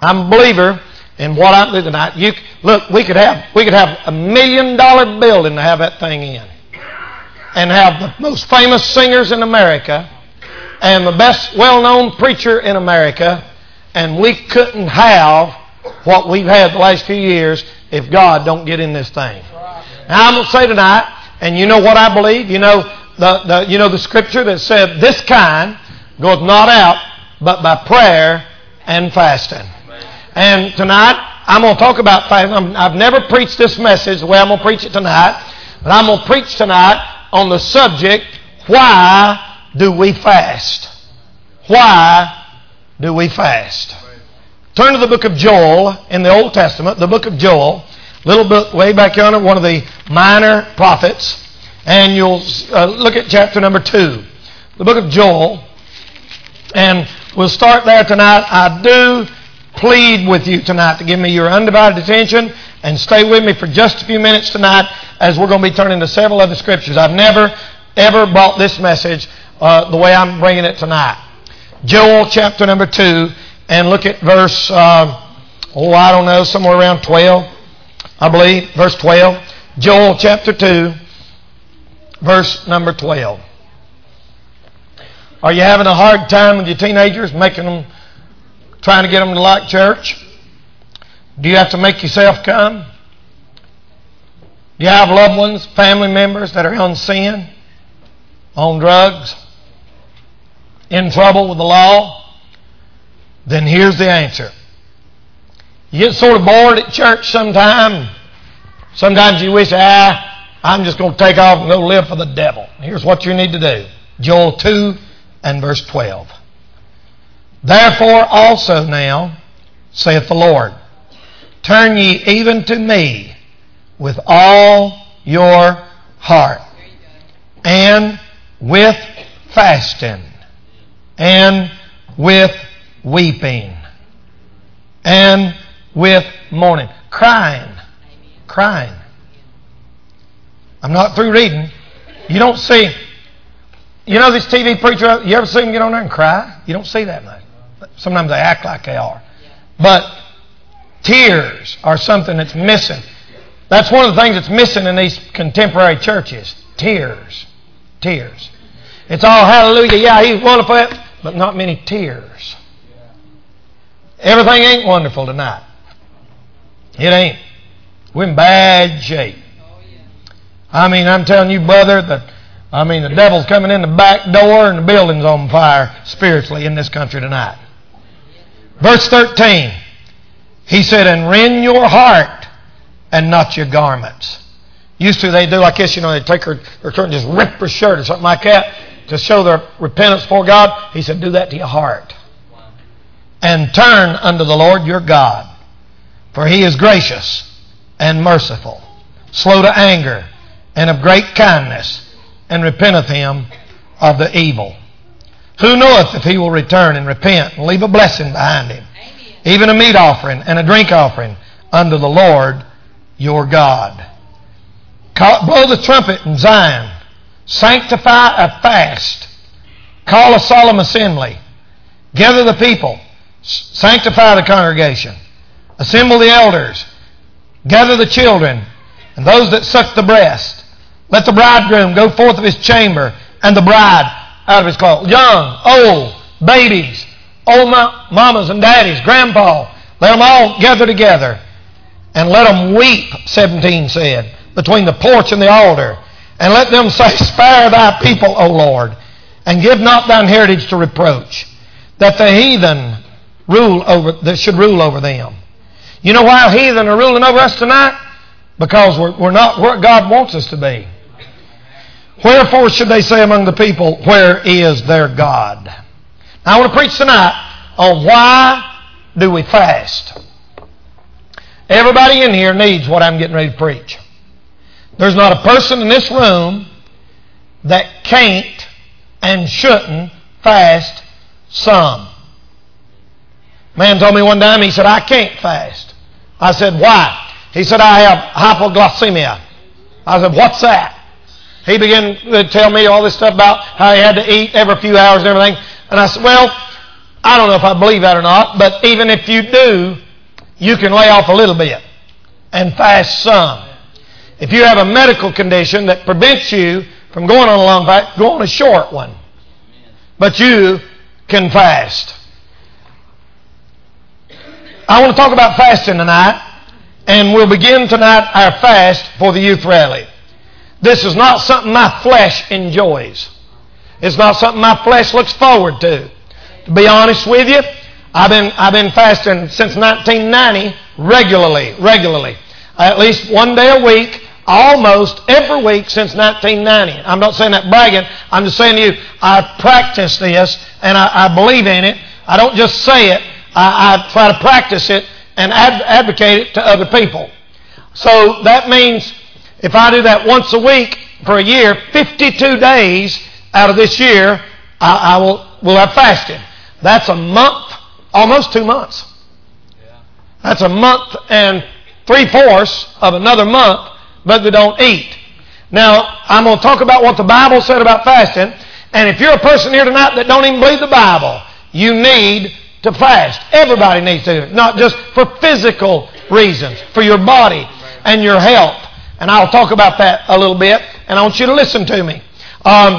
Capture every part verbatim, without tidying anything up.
I'm a believer in what I do tonight. You look, we could have we could have a million dollar building to have that thing in, and have the most famous singers in America, and the best well-known preacher in America, and we couldn't have what we've had the last few years if God don't get in this thing. Now I'm going to say tonight, and you know what I believe. You know the, the you know the scripture that said, "This kind goeth not out but by prayer and fasting." And tonight I'm going to talk about fasting. I've never preached this message the way I'm going to preach it tonight, but I'm going to preach tonight on the subject: why do we fast? Why do we fast? Turn to the book of Joel in the Old Testament, the book of Joel, little book way back yonder, one of the minor prophets, and you'll uh, look at chapter number two, the book of Joel, and we'll start there tonight. I do plead with you tonight to give me your undivided attention and stay with me for just a few minutes tonight, as we're going to be turning to several other scriptures. I've never, ever brought this message uh, the way I'm bringing it tonight. Joel chapter number two, and look at verse, uh, oh, I don't know, somewhere around twelve, I believe, verse twelve. Joel chapter two, verse number twelve. Are you having a hard time with your teenagers, making them, trying to get them to like church? Do you have to make yourself come? Do you have loved ones, family members that are on sin, on drugs, in trouble with the law? Then here's the answer. You get sort of bored at church sometime. Sometimes you wish, ah, I'm just going to take off and go live for the devil. Here's what you need to do. Joel two and verse twelve. Therefore also now, saith the Lord, turn ye even to me with all your heart, and with fasting, and with weeping, and with mourning. Crying. Crying. I'm not through reading. You don't see, you know this T V preacher, you ever see them get on there and cry? You don't see that much. Sometimes they act like they are. But tears are something that's missing. That's one of the things that's missing in these contemporary churches. Tears. Tears. It's all hallelujah, yeah, he's wonderful, but not many tears. Everything ain't wonderful tonight. It ain't. We're in bad shape. I mean, I'm telling you, brother, that I mean the devil's coming in the back door and the building's on fire spiritually in this country tonight. Verse thirteen. He said, and rend your heart and not your garments. Used to they do like this, you know, they take her, her shirt and just rip her shirt or something like that to show their repentance for God. He said, do that to your heart. And turn unto the Lord your God, for He is gracious and merciful, slow to anger, and of great kindness, and repenteth Him of the evil. Who knoweth if He will return and repent and leave a blessing behind Him, Amen. Even a meat offering and a drink offering unto the Lord your God. Call, blow the trumpet in Zion, sanctify a fast, call a solemn assembly, gather the people, sanctify the congregation, assemble the elders, gather the children, and those that suck the breast. Let the bridegroom go forth of his chamber, and the bride out of his closet. Young, old, babies, old mamas and daddies, grandpa, let them all gather together, and let them weep, seventeen said, between the porch and the altar, and let them say, spare thy people, O Lord, and give not thine heritage to reproach, that the heathen rule over, that should rule over them. You know why heathen are ruling over us tonight? Because we're, we're not where God wants us to be. Wherefore should they say among the people, where is their God? Now I want to preach tonight on why do we fast. Everybody in here needs what I'm getting ready to preach. There's not a person in this room that can't and shouldn't fast some. Man told me one time, he said, I can't fast. I said, why? He said, I have hypoglycemia. I said, what's that? He began to tell me all this stuff about how he had to eat every few hours and everything. And I said, well, I don't know if I believe that or not, but even if you do, you can lay off a little bit and fast some. If you have a medical condition that prevents you from going on a long fast, go on a short one. But you can fast. I want to talk about fasting tonight, and we'll begin tonight our fast for the youth rally. This is not something my flesh enjoys. It's not something my flesh looks forward to. To be honest with you, I've been I've been fasting since nineteen ninety regularly, regularly, at least one day a week, almost every week since nineteen ninety. I'm not saying that bragging. I'm just saying to you, I practice this and I, I believe in it. I don't just say it. I, I try to practice it and ad, advocate it to other people. So that means if I do that once a week for a year, fifty-two days out of this year, I, I will will have fasted. That's a month, almost two months. That's a month and three-fourths of another month, but we don't eat. Now, I'm going to talk about what the Bible said about fasting, and if you're a person here tonight that don't even believe the Bible, you need to fast. Everybody needs to do it, not just for physical reasons, for your body and your health. And I'll talk about that a little bit, and I want you to listen to me. Um,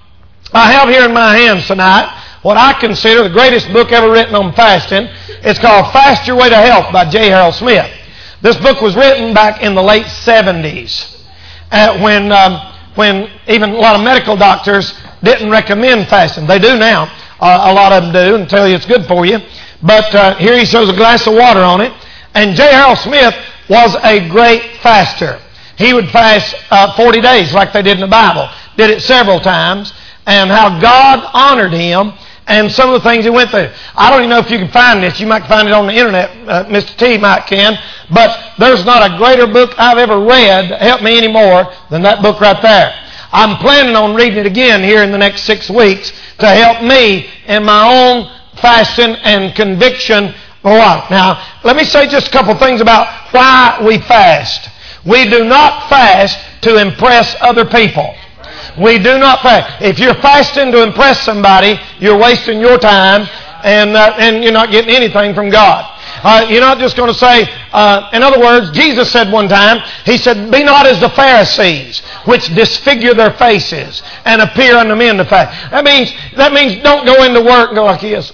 I have here in my hands tonight what I consider the greatest book ever written on fasting. It's called Fast Your Way to Health by J. Harold Smith. This book was written back in the late seventies uh, when, um, when even a lot of medical doctors didn't recommend fasting. They do now. Uh, a lot of them do and tell you it's good for you. But uh, here he shows a glass of water on it. And J. Harold Smith was a great faster. He would fast uh, forty days like they did in the Bible. Did it several times. And how God honored him and some of the things he went through. I don't even know if you can find this. You might find it on the internet. Uh, Mister T might can. But there's not a greater book I've ever read that helped me any more than that book right there. I'm planning on reading it again here in the next six weeks to help me in my own fasting and conviction for a while. Now, let me say just a couple things about why we fast. We do not fast to impress other people. We do not fast. If you're fasting to impress somebody, you're wasting your time and uh, and you're not getting anything from God. Uh, you're not just going to say, uh, in other words, Jesus said one time, he said, be not as the Pharisees, which disfigure their faces and appear unto men to fast. That means, that means don't go into work and go like this.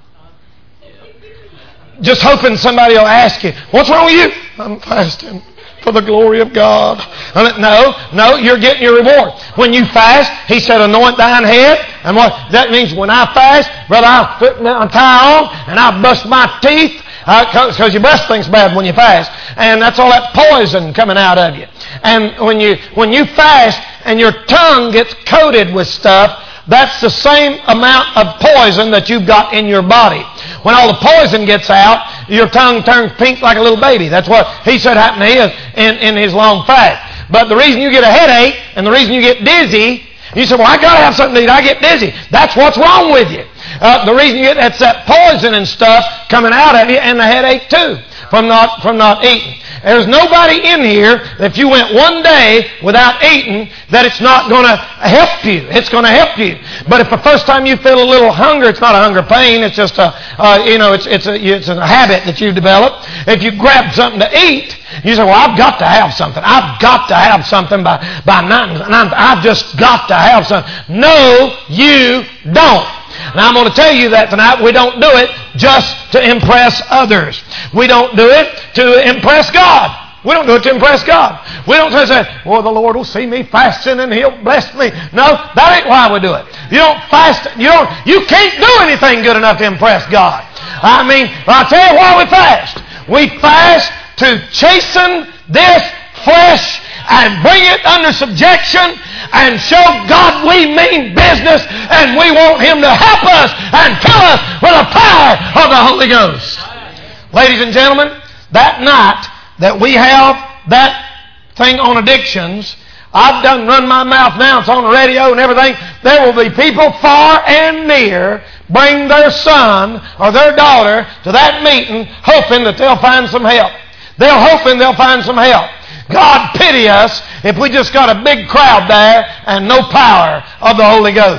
Just hoping somebody will ask you, what's wrong with you? I'm fasting for the glory of God. No, no, you're getting your reward. When you fast, he said, anoint thine head. And what that means, when I fast, brother, I'll put my tie on and I'll brush my teeth. Because uh, your breath stinks bad when you fast. And that's all that poison coming out of you. And when you when you fast and your tongue gets coated with stuff, that's the same amount of poison that you've got in your body. When all the poison gets out, your tongue turns pink like a little baby. That's what he said happened to his in, in his long fast. But the reason you get a headache and the reason you get dizzy, you say, well, I got to have something to eat. I get dizzy. That's what's wrong with you. Uh, the reason you get that's that poison and stuff coming out of you, and the headache too from not from not eating. There's nobody in here that if you went one day without eating that it's not going to help you. It's going to help you. But if the first time you feel a little hunger, it's not a hunger pain. It's just a uh, you know it's it's a it's a habit that you've developed. If you grab something to eat, you say, well, I've got to have something. I've got to have something by by nine. nine I've just got to have something. No, you don't. Now, I'm going to tell you that tonight we don't do it just to impress others. We don't do it to impress God. We don't do it to impress God. We don't just say, well, the Lord will see me fasting and He'll bless me. No, that ain't why we do it. You don't fast. You don't. You can't do anything good enough to impress God. I mean, I'll tell you why we fast. We fast to chasten this flesh and bring it under subjection and show God we mean business and we want Him to help us and fill us with the power of the Holy Ghost. Ladies and gentlemen, that night that we have that thing on addictions, I've done run my mouth now, it's on the radio and everything, there will be people far and near bring their son or their daughter to that meeting hoping that they'll find some help. They're hoping they'll find some help. God pity us if we just got a big crowd there and no power of the Holy Ghost.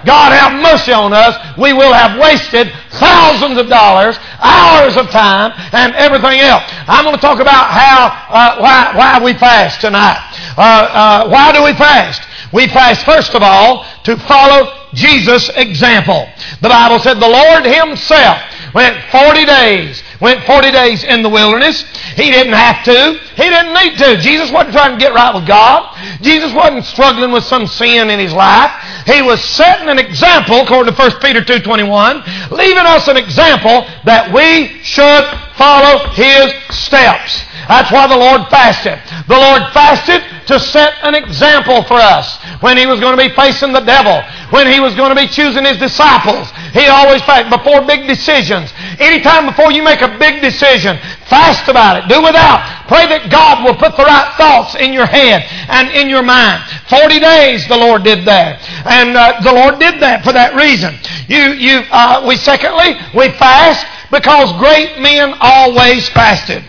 God have mercy on us. We will have wasted thousands of dollars, hours of time, and everything else. I'm going to talk about how, uh, why, why we fast tonight. Uh, uh, why do we fast? We fast, first of all, to follow Jesus' example. The Bible said the Lord Himself went forty days, went forty days in the wilderness. He didn't have to. He didn't need to. Jesus wasn't trying to get right with God. Jesus wasn't struggling with some sin in His life. He was setting an example, according to First Peter two twenty-one, leaving us an example that we should follow His steps. That's why the Lord fasted. The Lord fasted to set an example for us. When He was going to be facing the devil, when He was going to be choosing His disciples, He always fasted before big decisions. Anytime before you make a big decision, fast about it. Do without. Pray that God will put the right thoughts in your head and in your mind. Forty days the Lord did that. And uh, the Lord did that for that reason. You, you, uh, we secondly, we fast because great men always fasted.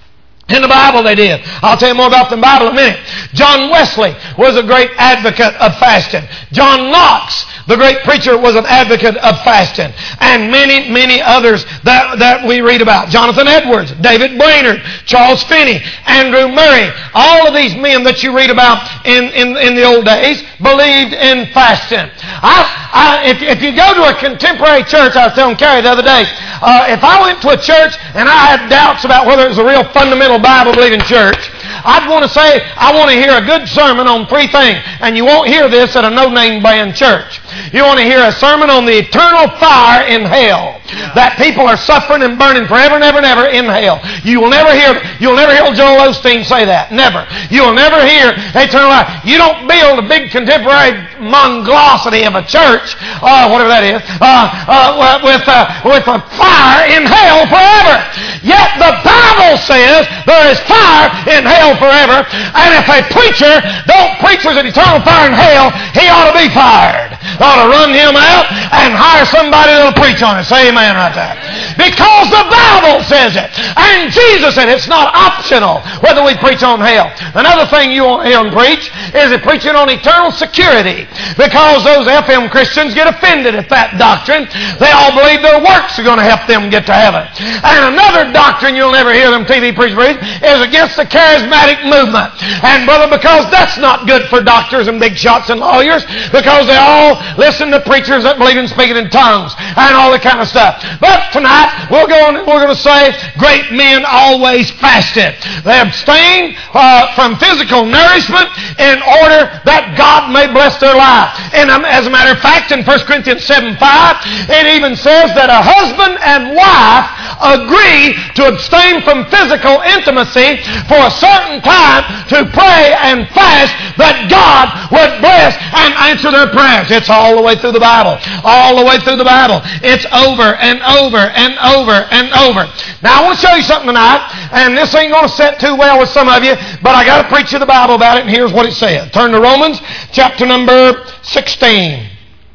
In the Bible they did. I'll tell you more about the Bible in a minute. John Wesley was a great advocate of fasting. John Knox, the great preacher, was an advocate of fasting. And many, many others that, that we read about. Jonathan Edwards, David Brainerd, Charles Finney, Andrew Murray. All of these men that you read about in, in, in the old days believed in fasting. I, I, if, if you go to a contemporary church, I was telling Carrie the other day, uh, if I went to a church and I had doubts about whether it was a real fundamental Bible-believing church, I'd want to say, I want to hear a good sermon on three things. And you won't hear this at a no-name brand church. You want to hear a sermon on the eternal fire in hell. Yeah. That people are suffering and burning forever and ever and ever in hell. You will never hear, you'll never hear Joel Osteen say that. Never. You will never hear eternal fire. You don't build a big contemporary monglosity of a church, uh, whatever that is, uh, uh, with, uh, with a fire in hell forever. Yet the Bible says there is fire in hell forever. And if a preacher don't preach there's an eternal fire in hell, he ought to be fired. Ought to run him out and hire somebody that'll preach on it. Say amen right there. Because the Bible says it. And Jesus said it's not optional whether we preach on hell. Another thing you won't hear him preach is he preaching on eternal security. Because those F M Christians get offended at that doctrine. They all believe their works are going to help them get to heaven. And another doctrine you'll never hear them T V preachers preach is against the charismatic movement. And brother, because that's not good for doctors and big shots and lawyers, because they all listen to preachers that believe in speaking in tongues and all that kind of stuff. But tonight we're going we're going to say great men always fasted. They abstained uh, from physical nourishment in order that God may bless their life. And um, as a matter of fact, in First Corinthians seven five, it even says that a husband and wife agree to abstain from physical intimacy for a certain time to pray and fast that God would bless and answer their prayers. It's all the way through the Bible. All the way through the Bible. It's over and over and over and over. Now I want to show you something tonight, and this ain't going to set too well with some of you, but I got to preach you the Bible about it, and here's what it says. Turn to Romans chapter number sixteen.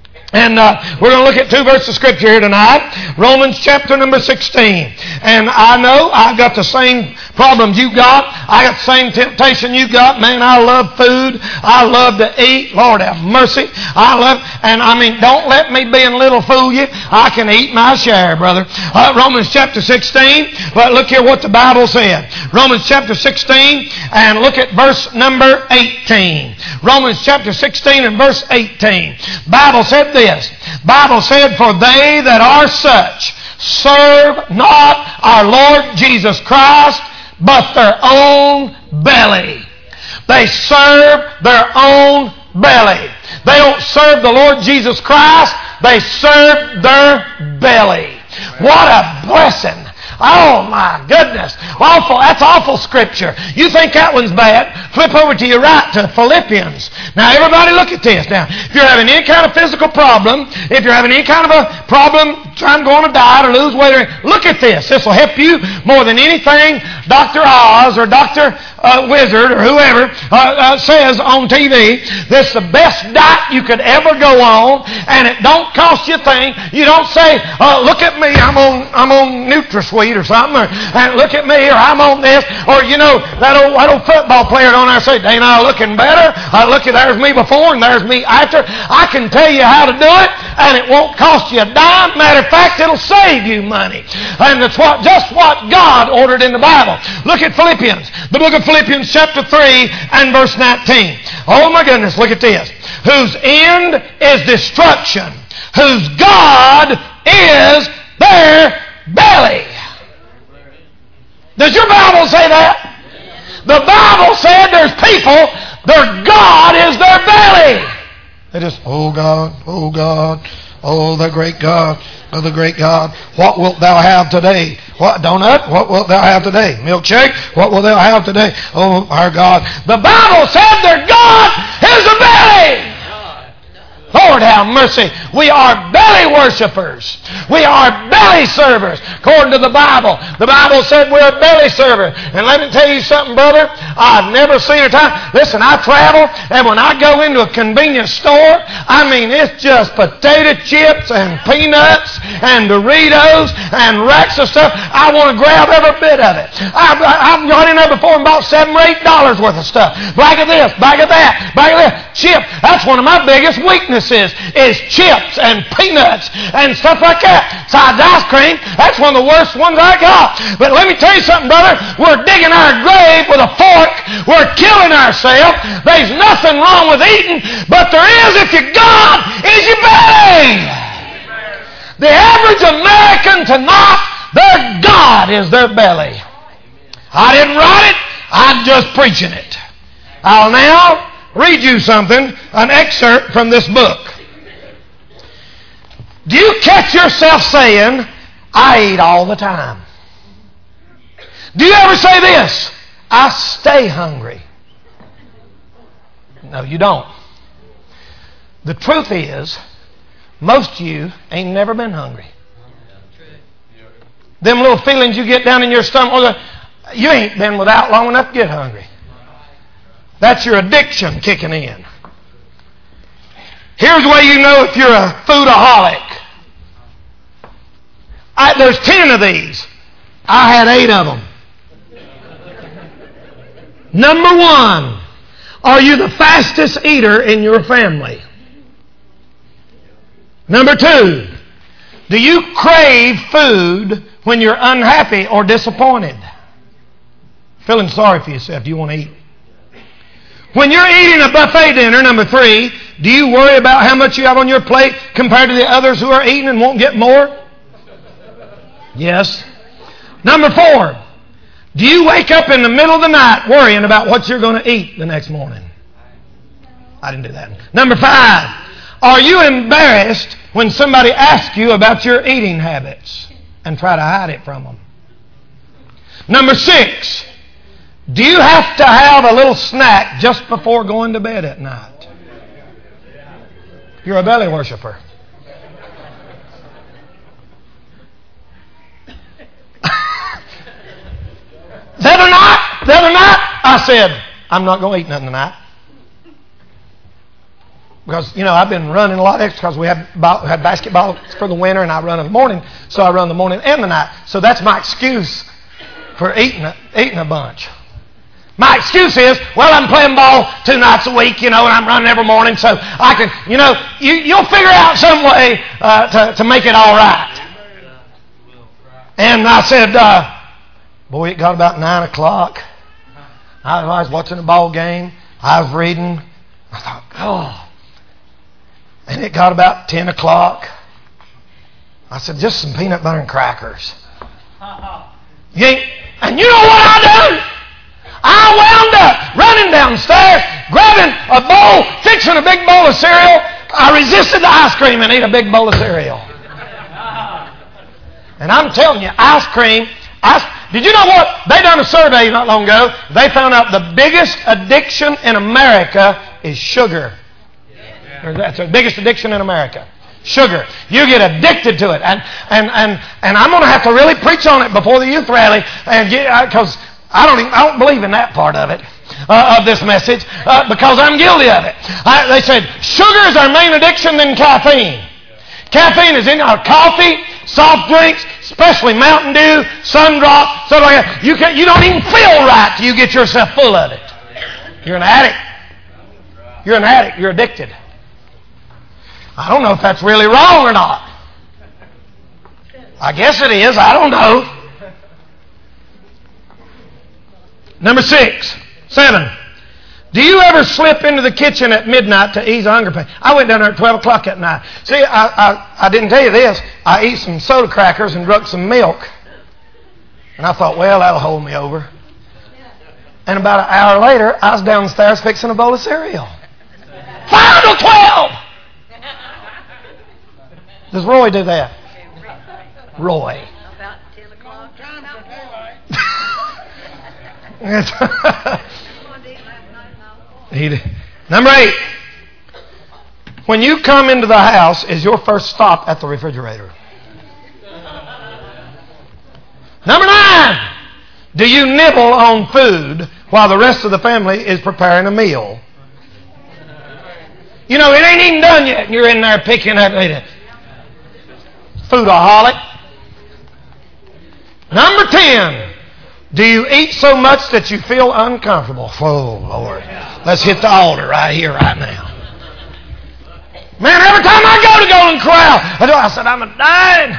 And uh, we're going to look at two verses of Scripture here tonight. Romans chapter number sixteen. And I know I've got the same problems you got. I got the same temptation you got. Man, I love food. I love to eat. Lord have mercy. I love, and I mean, don't let me being little fool you. I can eat my share, brother. Uh, Romans chapter sixteen. But look here what the Bible said. Romans chapter sixteen, and look at verse number eighteen. Romans chapter sixteen and verse eighteen. Bible said this. Bible said, for they that are such serve not our Lord Jesus Christ, but their own belly. They serve their own belly. They don't serve the Lord Jesus Christ. They serve their belly. What a blessing. Oh my goodness. Awful. That's awful scripture. You think that one's bad? Flip over to your right to Philippians. Now everybody look at this. Now, if you're having any kind of physical problem, if you're having any kind of a problem trying to go on a diet or lose weight, look at this. This will help you more than anything Doctor Oz or Doctor Uh, Wizard or whoever uh, uh, says on T V, this is the best diet you could ever go on, and it don't cost you a thing. You don't say, uh, look at me, I'm on I'm on NutraSweet or something, or and look at me, or I'm on this, or you know, that old, that old football player on there say, ain't I looking better? Uh, look at, there's me before and there's me after. I can tell you how to do it, and it won't cost you a dime. Matter of fact, it'll save you money. And that's what just what God ordered in the Bible. Look at Philippians, the book of Philippians chapter three and verse nineteen. Oh my goodness, look at this. Whose end is destruction, whose God is their belly. Does your Bible say that? The Bible said there's people, their God is their belly. They just, oh God, oh God, oh the great God, oh the great God, what wilt thou have today? What donut? What wilt thou have today? Milkshake? What wilt thou have today? Oh our God. The Bible said their God is a belly. Lord have mercy. We are belly worshipers. We are belly servers. According to the Bible, the Bible said we're a belly server. And let me tell you something, brother. I've never seen a time. Listen, I travel, and when I go into a convenience store, I mean, it's just potato chips and peanuts and Doritos and racks of stuff. I want to grab every bit of it. I've, I've gone in there before and bought seven or eight dollars worth of stuff. Bag of this, bag of that, bag of that. Chip. That's one of my biggest weaknesses, is chips and peanuts and stuff like that. Besides ice cream, that's one of the worst ones I got. But let me tell you something, brother. We're digging our grave with a fork. We're killing ourselves. There's nothing wrong with eating, but there is if your God is your belly. The average American tonight, their God is their belly. I didn't write it. I'm just preaching it. I'll now read you something, an excerpt from this book. Do you catch yourself saying, I eat all the time? Do you ever say this? I stay hungry. No, you don't. The truth is, most of you ain't never been hungry. Them little feelings you get down in your stomach, you ain't been without long enough to get hungry. That's your addiction kicking in. Here's the way you know if you're a foodaholic. I, there's ten of these. I had eight of them. Number one, are you the fastest eater in your family? Number two, do you crave food when you're unhappy or disappointed? Feeling sorry for yourself, do you want to eat? When you're eating a buffet dinner, number three, do you worry about how much you have on your plate compared to the others who are eating and won't get more? Yes. Number four, do you wake up in the middle of the night worrying about what you're going to eat the next morning? I didn't do that. Number five, are you embarrassed when somebody asks you about your eating habits and try to hide it from them? Number six, do you have to have a little snack just before going to bed at night? You're a belly worshiper. The other night, the other night, I said, I'm not going to eat nothing tonight. Because, you know, I've been running a lot extra because we have, have basketball for the winter and I run in the morning. So I run the morning and the night. So that's my excuse for eating a, eating a bunch. My excuse is, well, I'm playing ball two nights a week, you know, and I'm running every morning, so I can, you know, you, you'll figure out some way uh, to, to make it all right. And I said, uh, boy, it got about nine o'clock. I was watching the ball game. I was reading. I thought, oh. And it got about ten o'clock. I said, just some peanut butter and crackers. You ain't, and you know what I do? I wound up running downstairs, grabbing a bowl, fixing a big bowl of cereal. I resisted the ice cream and ate a big bowl of cereal. And I'm telling you, ice cream, ice, did you know what? They done a survey not long ago. They found out the biggest addiction in America is sugar. That's the biggest addiction in America. Sugar. You get addicted to it. And and and, and I'm going to have to really preach on it before the youth rally. And because I don't even, I don't believe in that part of it, uh, of this message, uh, because I'm guilty of it. I, they said, sugar is our main addiction than caffeine. Caffeine is in our coffee, soft drinks, especially Mountain Dew, Sun Drop, stuff like that. You, can, you don't even feel right till you get yourself full of it. You're an addict. You're an addict. You're addicted. I don't know if that's really wrong or not. I guess it is. I don't know. Number six. Seven. Do you ever slip into the kitchen at midnight to ease a hunger pain? I went down there at twelve o'clock at night. See, I, I, I didn't tell you this. I ate some soda crackers and drunk some milk. And I thought, well, that'll hold me over. And about an hour later, I was downstairs fixing a bowl of cereal. Five to twelve! Does Roy do that? Roy. About ten o'clock. he, number eight. When you come into the house, is your first stop at the refrigerator? Number nine. Do you nibble on food while the rest of the family is preparing a meal? You know, it ain't even done yet, and you're in there picking at it. Foodaholic. Number ten. Do you eat so much that you feel uncomfortable? Oh, Lord. Let's hit the altar right here, right now. Man, every time I go to Golden Corral, I, do, I said, I'm a dying.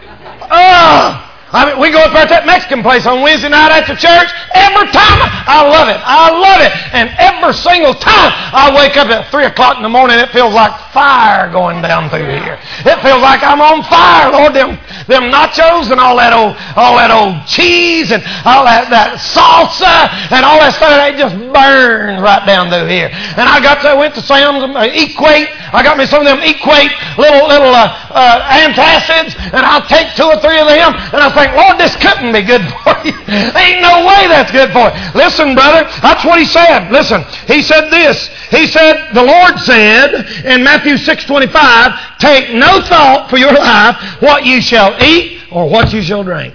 Oh. I mean, we go up there at that Mexican place on Wednesday night after church. Every time, I love it. I love it. And every single time I wake up at three o'clock in the morning, it feels like fire going down through here. It feels like I'm on fire, Lord. Them, them nachos and all that old, all that old cheese and all that, that salsa and all that stuff, they just burn right down through here. And I got to, went to Sam's, uh, Equate. I got me some of them Equate little, little uh, uh, antacids, and I'll take two or three of them, and I think, Lord, this couldn't be good for you. Ain't no way that's good for you. Listen, brother, that's what he said. Listen, he said this. He said, the Lord said in Matthew six twenty-five, take no thought for your life what you shall eat or what you shall drink.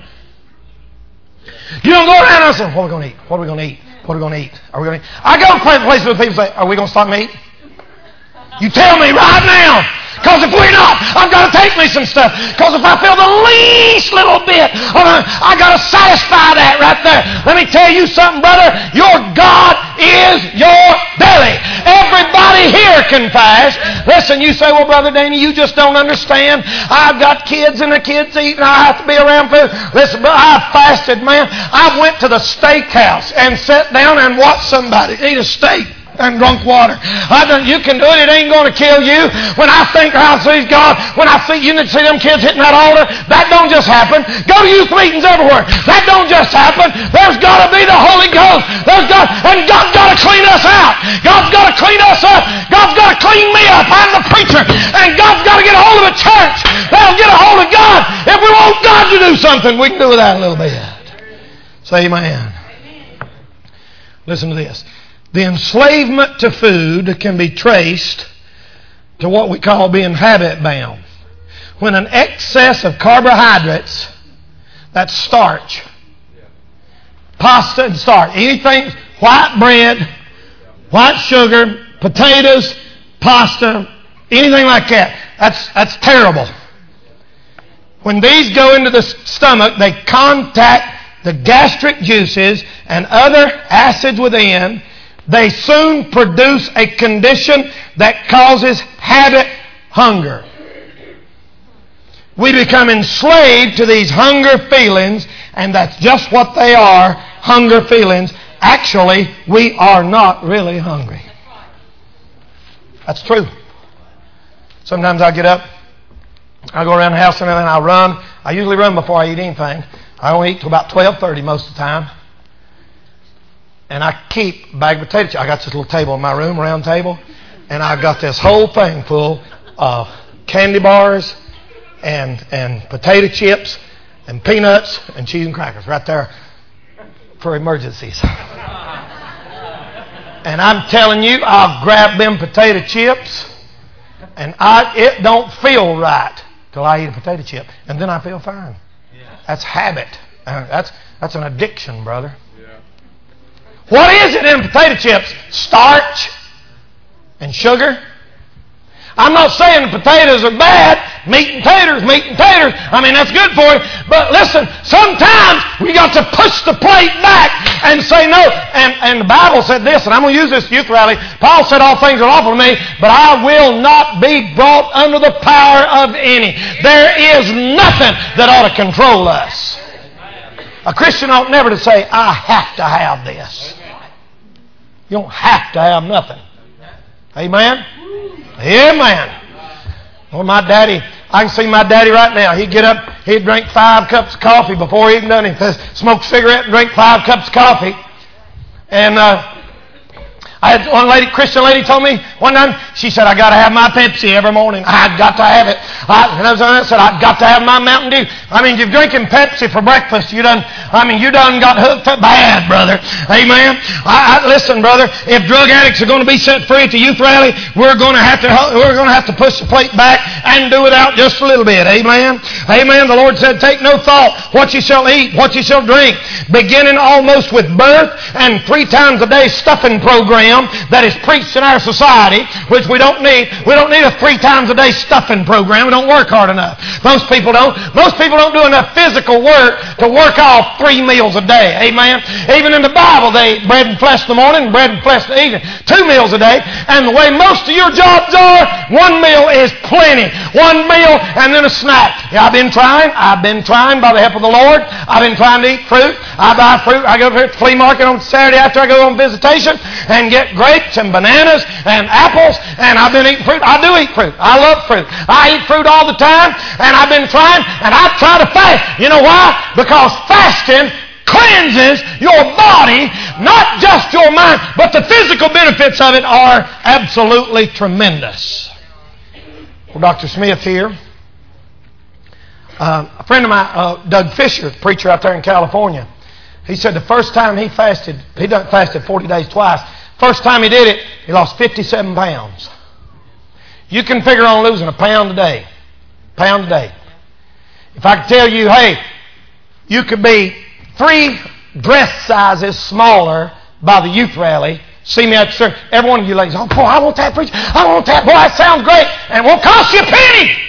You don't go around and say, what are we going to eat? What are we going to eat? What are we going to eat? Are we going to eat? I go to places where people say, are we going to stop and eat? You tell me right now. Because if we're not, I've got to take me some stuff. Because if I feel the least little bit, I've got to satisfy that right there. Let me tell you something, brother. Your God is your belly. Everybody here can fast. Listen, you say, well, Brother Danny, you just don't understand. I've got kids and the kids eat and I have to be around food. Listen, but I fasted, man. I went to the steakhouse and sat down and watched somebody eat a steak and drunk water. I don't, you can do it. It ain't going to kill you. When I think I see God, when I see you see them kids hitting that altar, that don't just happen. Go to youth meetings everywhere. That don't just happen. There's got to be the Holy Ghost. There's got, and God's got to clean us out. God's got to clean us up. God's got to clean me up. I'm the preacher, and God's got to get a hold of a church that'll get a hold of God. If we want God to do something, we can do that a little bit. Say amen. Listen to this. The enslavement to food can be traced to what we call being habit bound. When an excess of carbohydrates, that's starch, pasta and starch, anything, white bread, white sugar, potatoes, pasta, anything like that, that's, that's terrible. When these go into the stomach, they contact the gastric juices and other acids within. They soon produce a condition that causes habit hunger. We become enslaved to these hunger feelings, and that's just what they are, hunger feelings. Actually, we are not really hungry. That's true. Sometimes I get up, I go around the house and then I run. I usually run before I eat anything. I only eat till about twelve thirty most of the time. And I keep a bag of potato chips. I got this little table in my room, round table, and I got this whole thing full of candy bars and and potato chips and peanuts and cheese and crackers right there for emergencies. And I'm telling you, I'll grab them potato chips, and I it don't feel right till I eat a potato chip, and then I feel fine. That's habit. That's that's an addiction, brother. What is it in potato chips? Starch and sugar. I'm not saying the potatoes are bad. Meat and taters, meat and taters. I mean, that's good for you. But listen, sometimes we got to push the plate back and say no. And, and the Bible said this, and I'm going to use this youth rally. Paul said, all things are lawful to me, but I will not be brought under the power of any. There is nothing that ought to control us. A Christian ought never to say, I have to have this. You don't have to have nothing. Amen? Amen. Well, my daddy, I can see my daddy right now. He'd get up, he'd drink five cups of coffee before he even done anything. Smoke a cigarette and drink five cups of coffee. And uh, I had one lady, Christian lady, told me one time. She said, "I got to have my Pepsi every morning. I got to have it." I, and I said, "I got to have my Mountain Dew." I mean, you're drinking Pepsi for breakfast. You done. I mean, you done got hooked up bad, brother. Amen. I, I, listen, brother. If drug addicts are going to be set free at the youth rally, we're going to have to. We're going to have to push the plate back and do it out just a little bit. Amen. Amen. The Lord said, "Take no thought what you shall eat, what you shall drink," beginning almost with birth and three times a day stuffing program that is preached in our society, which we don't need. We don't need a three times a day stuffing program. We don't work hard enough. Most people don't. Most people don't do enough physical work to work off three meals a day. Amen. Even in the Bible, they eat bread and flesh in the morning and bread and flesh in the evening. Two meals a day. And the way most of your jobs are, one meal is plenty. One meal and then a snack. Yeah, I've been trying. I've been trying by the help of the Lord. I've been trying to eat fruit. I buy fruit. I go to the flea market on Saturday after I go on visitation and get grapes and bananas and apples, and I've been eating fruit. I do eat fruit. I love fruit. I eat fruit all the time, and I've been trying, and I try to fast. You know why? Because fasting cleanses your body, not just your mind, but the physical benefits of it are absolutely tremendous. Well, Doctor Smith here. Uh, a friend of mine, uh, Doug Fisher, the preacher out there in California, he said the first time he fasted, he done fasted forty days twice. First time he did it, he lost fifty-seven pounds. You can figure on losing a pound a day. Pound a day. If I could tell you, hey, you could be three dress sizes smaller by the youth rally. See me at the service. Every one of you ladies, oh, boy, I want that preacher. I want that. Boy, that sounds great. And it won't cost you a penny.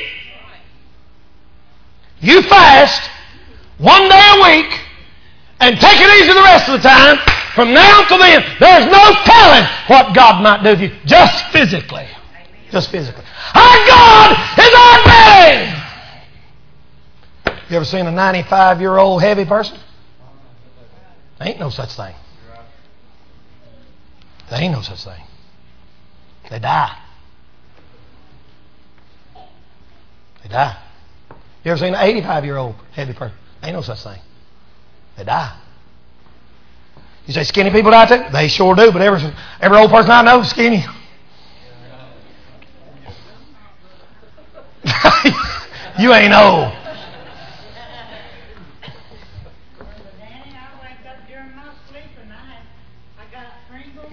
You fast one day a week and take it easy the rest of the time. From now till then, there's no telling what God might do to you. Just physically. Just physically. Our God is our being. You ever seen a ninety-five-year-old heavy person? There ain't no such thing. There ain't no such thing. They die. They die. You ever seen an eighty-five-year-old heavy person? Ain't no such thing. They die. You say skinny people out there? They sure do, but every, every old person I know is skinny. You ain't old. Danny, I wake up during my sleep and I, I got Pringles.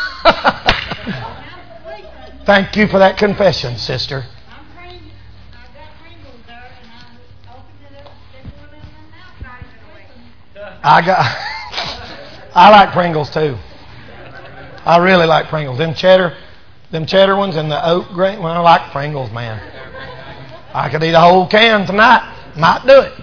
Thank you for that confession, sister. I'm Pringles. I got Pringles there and I opened it up, stick one in my mouth, I got. I like Pringles too. I really like Pringles. Them cheddar, them cheddar ones and the oat grain. Well, I like Pringles, man. I could eat a whole can tonight. Might do it.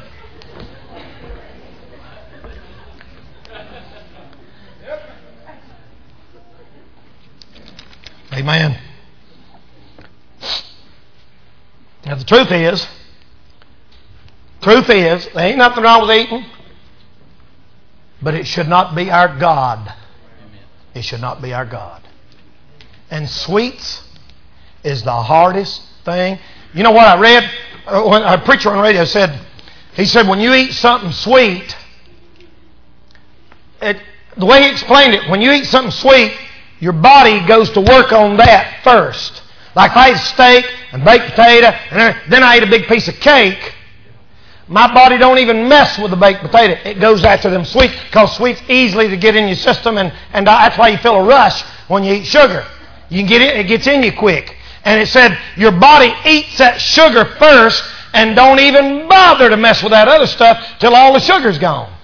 Amen. Now the truth is, truth is, there ain't nothing wrong with eating. But it should not be our God. It should not be our God. And sweets is the hardest thing. You know what I read? A preacher on the radio said, he said, when you eat something sweet, it, the way he explained it, when you eat something sweet, your body goes to work on that first. Like if I ate steak and baked potato, and then I ate a big piece of cake, my body don't even mess with the baked potato. It goes after them sweets, because sweet's easily to get in your system, and, and that's why you feel a rush when you eat sugar. You can get it, it gets in you quick. And it said your body eats that sugar first and don't even bother to mess with that other stuff till all the sugar's gone.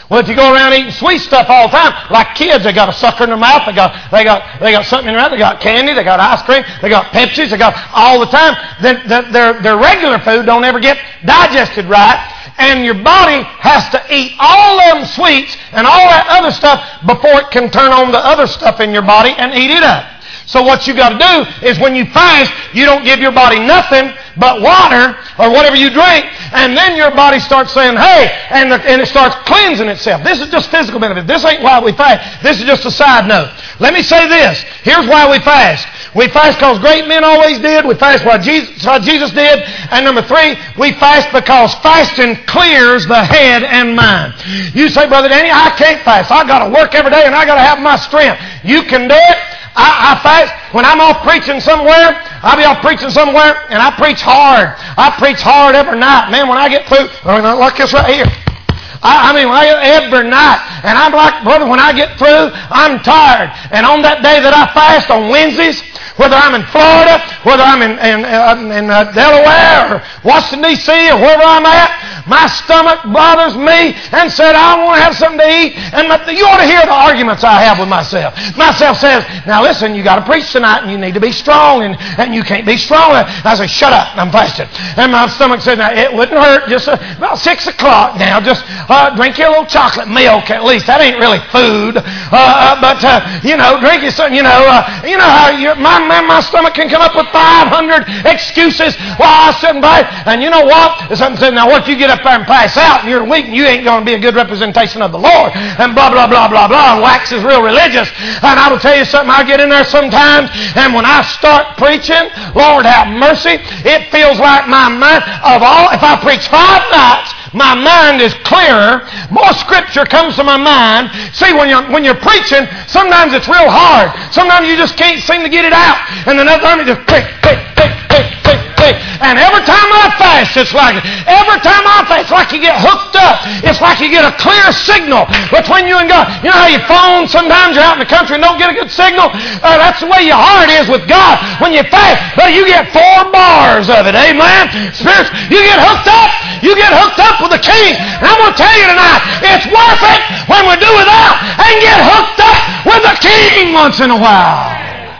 Well, if you go around eating sweet stuff all the time, like kids, they got a sucker in their mouth, they got they got they got something in their mouth, they got candy, they got ice cream, they got Pepsis, they got all the time. Then their their regular food don't ever get digested right. And your body has to eat all of them sweets and all that other stuff before it can turn on the other stuff in your body and eat it up. So what you got to do is when you fast, you don't give your body nothing but water or whatever you drink, and then your body starts saying, hey, and, the, and it starts cleansing itself. This is just physical benefit. This ain't why we fast. This is just a side note. Let me say this. Here's why we fast. We fast because great men always did. We fast why Jesus, why Jesus did. And number three, we fast because fasting clears the head and mind. You say, Brother Danny, I can't fast. I got to work every day and I got to have my strength. You can do it. I, I fast. When I'm off preaching somewhere, I'll be off preaching somewhere, and I preach hard. I preach hard every night. Man, when I get through, I mean, like this right here. I, I mean, every night. And I'm like, brother, when I get through, I'm tired. And on that day that I fast on Wednesdays, whether I'm in Florida, whether I'm in, in, uh, in uh, Delaware or Washington, D C or wherever I'm at, my stomach bothers me and said, I want to have something to eat. And my, you ought to hear the arguments I have with myself. Myself says, now listen, you got to preach tonight and you need to be strong and, and you can't be strong. I say, shut up, I'm fasting. And my stomach said, now it wouldn't hurt, just uh, about six o'clock now, just uh, drink your little chocolate milk at least. That ain't really food. Uh, but, uh, you know, drink you something, you know, uh, you know how you, my Man, my stomach can come up with five hundred excuses while I sit and fast. And you know what? Something said, now what if you get up there and pass out and you're weak and you ain't going to be a good representation of the Lord? And blah, blah, blah, blah, blah. And wax is real religious. And I will tell you something, I get in there sometimes and when I start preaching, Lord have mercy, it feels like my mind, of all, if I preach five nights, my mind is clearer. More scripture comes to my mind. See, when you're, when you're preaching, sometimes it's real hard. Sometimes you just can't seem to get it out. And another time you just click, click, click, click, click, click. And every time I fast, it's like it. Every time I fast, it's like you get hooked up. It's like you get a clear signal between you and God. You know how your phone, sometimes you're out in the country and don't get a good signal? Uh, that's the way your heart is with God. When you fast, but you get four bars of it. Amen? Spirits, you get hooked up. You get hooked up with the King. And I'm going to tell you tonight, it's worth it when we do without and get hooked up with the King once in a while.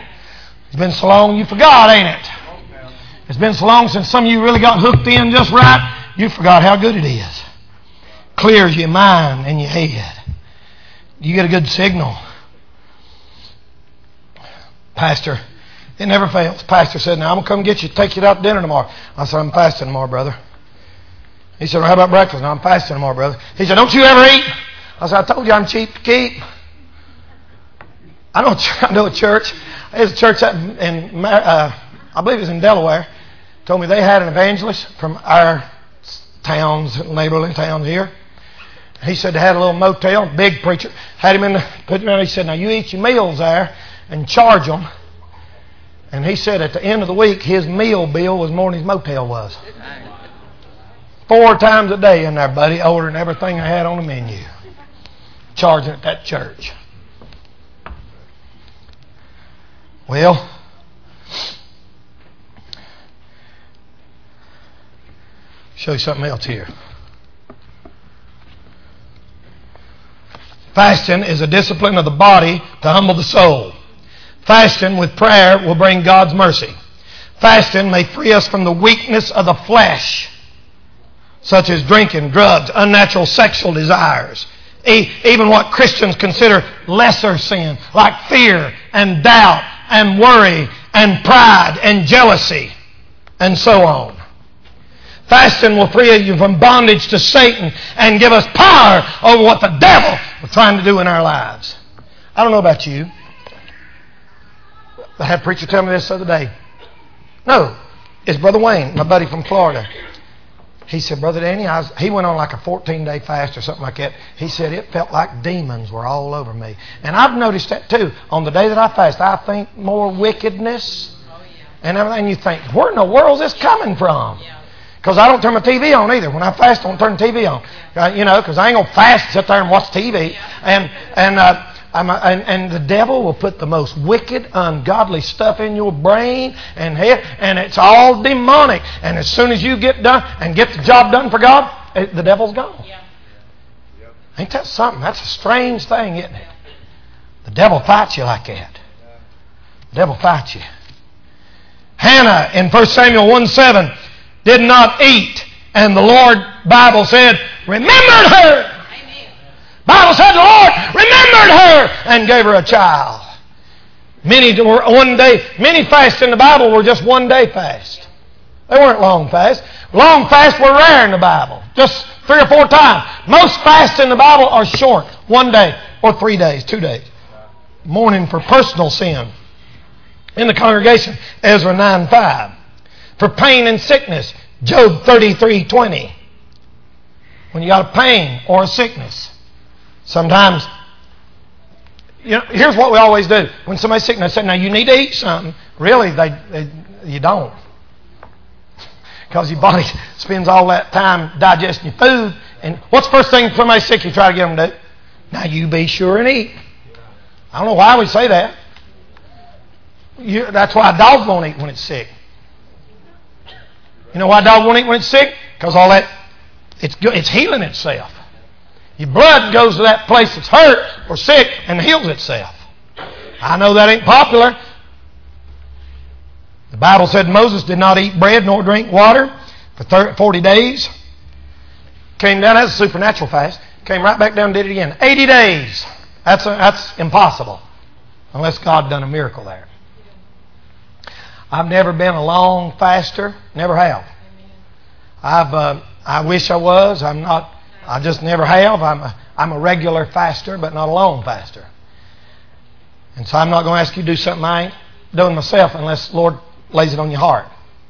It's been so long you forgot, ain't it? It's been so long since some of you really got hooked in just right, you forgot how good it is. Clears your mind and your head. You get a good signal. Pastor, it never fails. Pastor said, now I'm going to come get you, take you out to dinner tomorrow. I said, I'm fasting tomorrow, brother. He said, well, how about breakfast? No, I'm fasting tomorrow, brother. He said, don't you ever eat? I said, I told you I'm cheap to keep. I know, I know a church. There's a church in, uh, I believe it was in Delaware. Told me they had an evangelist from our towns, neighboring towns here. He said they had a little motel, big preacher. Had him in the, put him in, he said, now you eat your meals there and charge them. And he said at the end of the week, his meal bill was more than his motel was. Four times a day in there, buddy, ordering everything I had on the menu. Charging at that church. Well, show you something else here. Fasting is a discipline of the body to humble the soul. Fasting with prayer will bring God's mercy. Fasting may free us from the weakness of the flesh, such as drinking, drugs, unnatural sexual desires, even what Christians consider lesser sin, like fear and doubt and worry and pride and jealousy and so on. Fasting will free you from bondage to Satan and give us power over what the devil is trying to do in our lives. I don't know about you. I had a preacher tell me this the other day. No, it's Brother Wayne, my buddy from Florida. He said, Brother Danny, I was, he went on like a fourteen-day fast or something like that. He said, it felt like demons were all over me. And I've noticed that too. On the day that I fast, I think more wickedness and everything. You think, where in the world is this coming from? Because I don't turn my T V on either. When I fast, I don't turn the T V on. Uh, you know, because I ain't going to fast and sit there and watch T V. And, and, uh, I'm a, and, and the devil will put the most wicked, ungodly stuff in your brain and head, and it's all demonic. And as soon as you get done and get the job done for God, it, the devil's gone. Yeah. Ain't that something? That's a strange thing, isn't it? The devil fights you like that. The devil fights you. Hannah in First Samuel one seven did not eat, and the Lord, Bible said, remembered her. Amen. Bible said the Lord remembered her and gave her a child. Many were one day, many fasts in the Bible were just one day fast. They weren't long fasts. Long fasts were rare in the Bible. Just three or four times. Most fasts in the Bible are short. One day or three days, two days. Mourning for personal sin. In the congregation, Ezra nine five. For pain and sickness, Job thirty-three twenty. When you got a pain or a sickness. Sometimes, you know, here's what we always do. When somebody's sick, and they say, now you need to eat something. Really, they, they you don't. Because your body spends all that time digesting your food. And what's the first thing somebody's sick you try to get them to do? Now you be sure and eat. I don't know why we say that. You, that's why a dog won't eat when it's sick. You know why a dog won't eat when it's sick? Because all that, it's it's healing itself. Your blood goes to that place that's hurt or sick and heals itself. I know that ain't popular. The Bible said Moses did not eat bread nor drink water for forty days. Came down, that's a supernatural fast. Came right back down and did it again. eighty days. That's, a, that's impossible. Unless God done a miracle there. I've never been a long faster. Never have. I've. Uh, I wish I was. I'm not. I just never have. I'm a, I'm a regular faster, but not a long faster. And so I'm not going to ask you to do something I ain't doing myself unless the Lord lays it on your heart.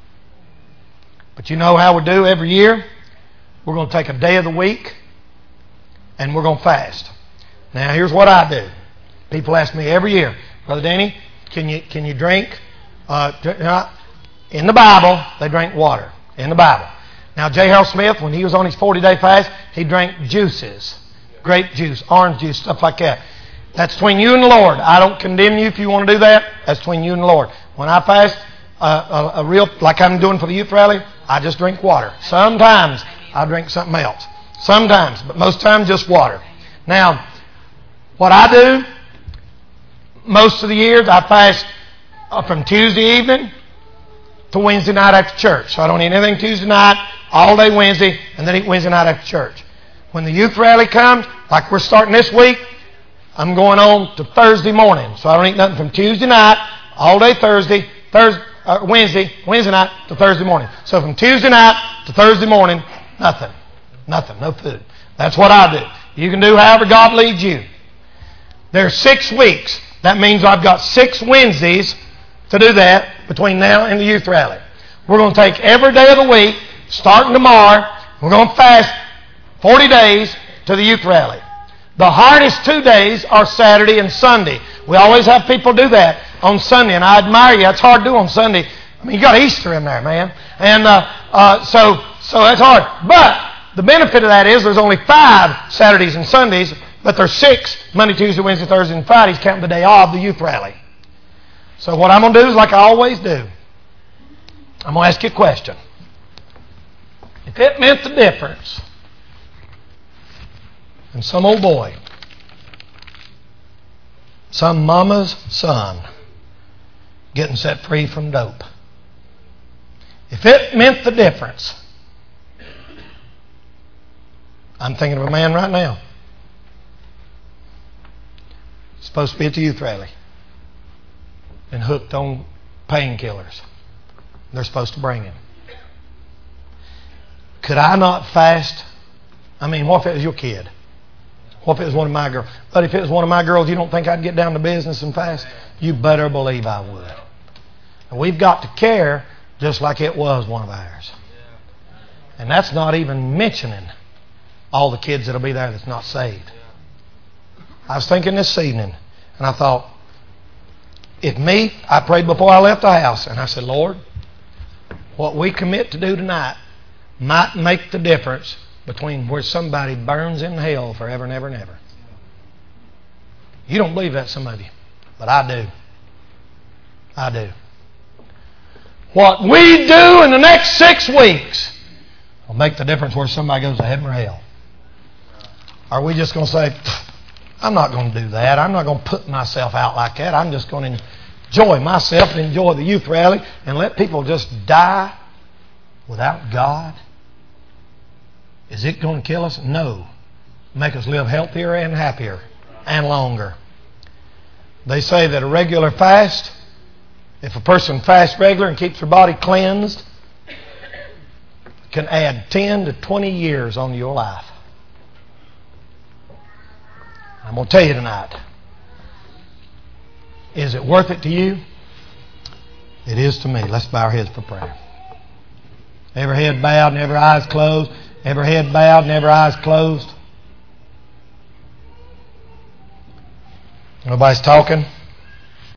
But you know how we do every year? We're going to take a day of the week and we're going to fast. Now here's what I do. People ask me every year, Brother Danny, can you can you drink? Uh, in the Bible, they drank water. In the Bible. Now J. Harold Smith, when he was on his forty-day fast, he drank juices. Grape juice, orange juice, stuff like that. That's between you and the Lord. I don't condemn you if you want to do that. That's between you and the Lord. When I fast, uh, a, a real, like I'm doing for the youth rally, I just drink water. Sometimes I drink something else. Sometimes, but most times just water. Now, what I do, most of the years, I fast uh, from Tuesday evening to Wednesday night after church. So I don't eat anything Tuesday night, all day Wednesday, and then eat Wednesday night after church. When the youth rally comes, like we're starting this week, I'm going on to Thursday morning. So I don't eat nothing from Tuesday night, all day Thursday, Thursday, uh, Wednesday, Wednesday night to Thursday morning. So from Tuesday night to Thursday morning, nothing. Nothing, no food. That's what I do. You can do however God leads you. There's six weeks. That means I've got six Wednesdays to do that between now and the youth rally. We're going to take every day of the week, starting tomorrow. We're going to fast forty days to the youth rally. The hardest two days are Saturday and Sunday. We always have people do that on Sunday, and I admire you. It's hard to do on Sunday. I mean, you got Easter in there, man. And uh, uh, so, so that's hard. But the benefit of that is there's only five Saturdays and Sundays, but there's six Monday, Tuesday, Wednesday, Thursday, and Fridays, counting the day of the youth rally. So what I'm going to do is like I always do. I'm going to ask you a question. If it meant the difference, and some old boy, some mama's son, getting set free from dope, if it meant the difference, I'm thinking of a man right now. Supposed to be at the youth rally and hooked on painkillers. They're supposed to bring him. Could I not fast? I mean, what if it was your kid? What if it was one of my girls? But if it was one of my girls, you don't think I'd get down to business and fast? You better believe I would. And we've got to care just like it was one of ours. And that's not even mentioning all the kids that'll be there that's not saved. I was thinking this evening, and I thought, if me, I prayed before I left the house, and I said, Lord, what we commit to do tonight might make the difference between where somebody burns in hell forever and ever and ever. You don't believe that, some of you, but I do. I do. What we do in the next six weeks will make the difference where somebody goes to heaven or hell. Are we just going to say, I'm not going to do that. I'm not going to put myself out like that. I'm just going to enjoy myself and enjoy the youth rally and let people just die without God? Is it going to kill us? No. Make us live healthier and happier and longer. They say that a regular fast, if a person fasts regular and keeps their body cleansed, can add ten to twenty years on your life. I'm going to tell you tonight. Is it worth it to you? It is to me. Let's bow our heads for prayer. Every head bowed and every eyes closed. Every head bowed and every eyes closed. Nobody's talking.